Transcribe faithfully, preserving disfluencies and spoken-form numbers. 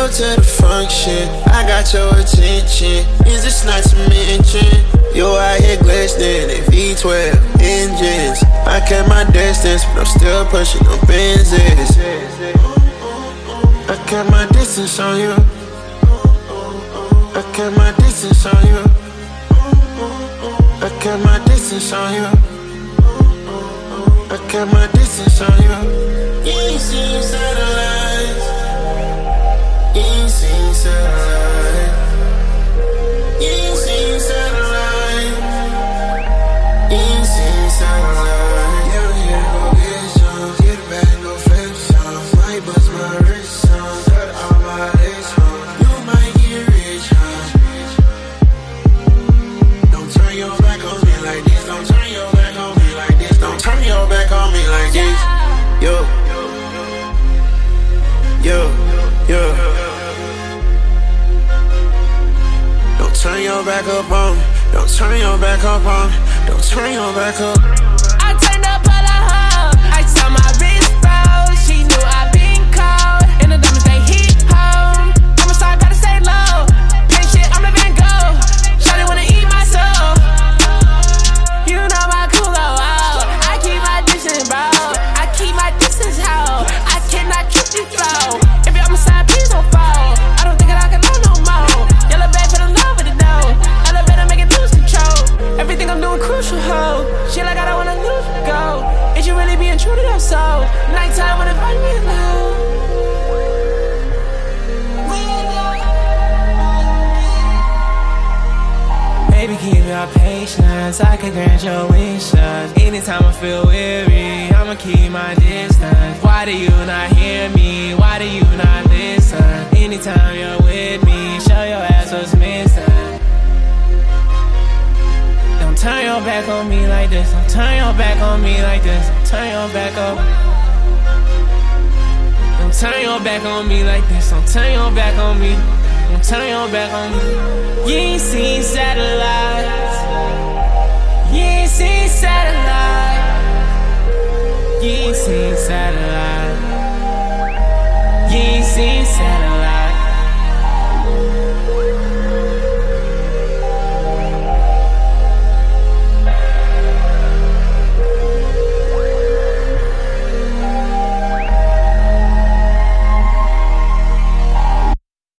go to the function. I got your attention. Is this not to mention? You out here glistening in V twelve engines. I kept my distance, but I'm still pushing no Benzes. I kept my distance on you. I kept my distance on you. I kept my distance on you. I kept my distance on you. You ain't seen satellites. You ain't seen satellites. You ain't seen satellites. You ain't seen satellites. Yeah, yeah, go get some. Get it back, no flip some. Might bust my wrist some. Cut all my legs home. You might get rich, huh? Don't turn your back on me like this. Don't turn your back on me like this. Don't turn your back on me like this. Yo, yo, yo. Don't turn your back up on me. Don't turn your back up on me. Don't turn your back up. I turned up all I heard. I saw my wrist roll. She knew I been cold. And the diamonds they hit home. I'ma start, gotta stay low. Paint shit, I'm the Van Gogh. Shawty wanna eat my soul. You know my cool go out. I keep my distance, bro. I keep my distance, how? I cannot keep this flow. If you're on my side, please don't fall. I don't think that I can love no more. Yellow bag for the love of the dough. Elevator make it lose control. Everything I'm doing crucial, ho. Shit like I don't wanna lose, go. Is you really being true to your soul? Nighttime when it find me alone. Baby, keep your patience. I can grant your wishes. Anytime I feel weary, I'ma keep my distance. Why do you not hear me? Why do you not listen? Anytime you're with me, show your ass what's missing. Don't turn your back on me like this. Don't turn your back on me like this. Don't turn your back up. Don't turn your back on me like this. Don't turn your back on me. Don't turn your back on me. You ain't seen satellites. You ain't seen satellites. You ain't seen satellites. You ain't seen satellites.